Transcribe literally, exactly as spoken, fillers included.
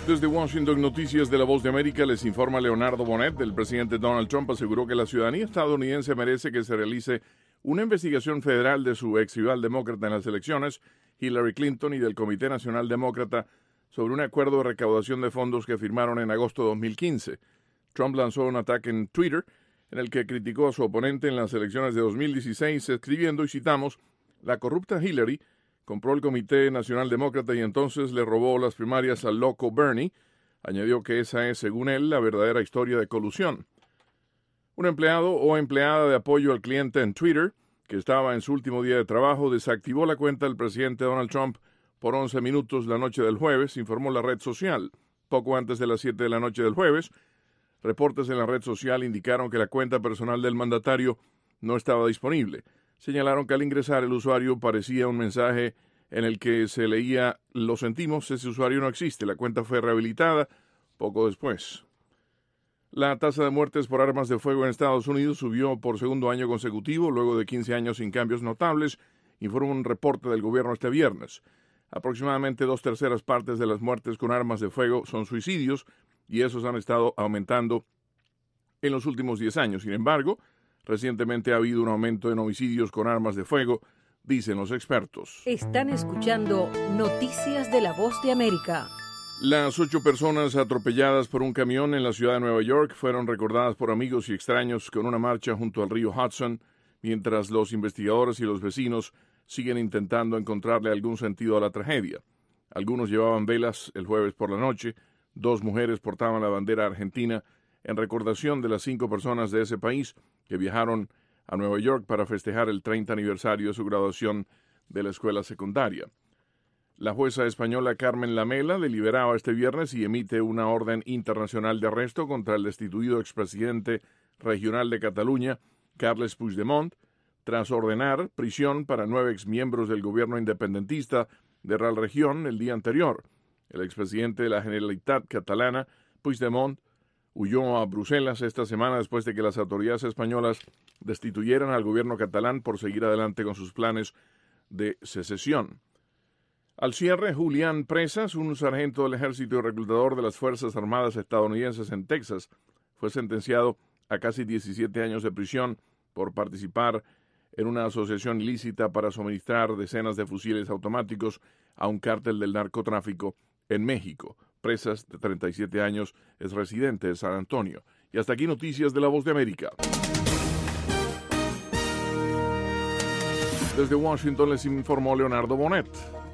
Desde Washington, Noticias de la Voz de América, les informa Leonardo Bonet. El presidente Donald Trump aseguró que la ciudadanía estadounidense merece que se realice una investigación federal de su ex rival demócrata en las elecciones, Hillary Clinton, y del Comité Nacional Demócrata sobre un acuerdo de recaudación de fondos que firmaron en agosto de dos mil quince. Trump lanzó un ataque en Twitter en el que criticó a su oponente en las elecciones de dos mil dieciséis, escribiendo, y citamos, «La corrupta Hillary compró el Comité Nacional Demócrata y entonces le robó las primarias al loco Bernie». Añadió que esa es, según él, la verdadera historia de colusión. Un empleado o empleada de apoyo al cliente en Twitter, que estaba en su último día de trabajo, desactivó la cuenta del presidente Donald Trump por once minutos la noche del jueves, informó la red social. Poco antes de las siete de la noche del jueves, reportes en la red social indicaron que la cuenta personal del mandatario no estaba disponible. Señalaron que al ingresar el usuario parecía un mensaje en el que se leía «Lo sentimos, ese usuario no existe». La cuenta fue rehabilitada poco después. La tasa de muertes por armas de fuego en Estados Unidos subió por segundo año consecutivo, luego de quince años sin cambios notables, informó un reporte del gobierno este viernes. Aproximadamente dos terceras partes de las muertes con armas de fuego son suicidios, y esos han estado aumentando en los últimos diez años. Sin embargo, recientemente ha habido un aumento en homicidios con armas de fuego, dicen los expertos. Están escuchando Noticias de la Voz de América. Las ocho personas atropelladas por un camión en la ciudad de Nueva York fueron recordadas por amigos y extraños con una marcha junto al río Hudson, mientras los investigadores y los vecinos siguen intentando encontrarle algún sentido a la tragedia. Algunos llevaban velas el jueves por la noche, dos mujeres portaban la bandera argentina en recordación de las cinco personas de ese país que viajaron a Nueva York para festejar el treinta aniversario de su graduación de la escuela secundaria. La jueza española Carmen Lamela deliberaba este viernes y emite una orden internacional de arresto contra el destituido expresidente regional de Cataluña, Carles Puigdemont, tras ordenar prisión para nueve exmiembros del gobierno independentista de Real Región el día anterior. El expresidente de la Generalitat catalana, Puigdemont, huyó a Bruselas esta semana después de que las autoridades españolas destituyeran al gobierno catalán por seguir adelante con sus planes de secesión. Al cierre, Julián Presas, un sargento del ejército y reclutador de las Fuerzas Armadas estadounidenses en Texas, fue sentenciado a casi diecisiete años de prisión por participar en una asociación ilícita para suministrar decenas de fusiles automáticos a un cártel del narcotráfico en México. Presas, de treinta y siete años, es residente de San Antonio. Y hasta aquí Noticias de la Voz de América. Desde Washington les informó Leonardo Bonet.